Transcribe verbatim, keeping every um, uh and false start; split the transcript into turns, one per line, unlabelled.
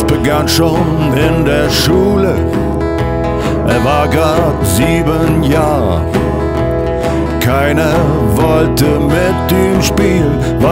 Es begann schon in der Schule, er war grad sieben Jahre. Keiner wollte mit ihm spielen,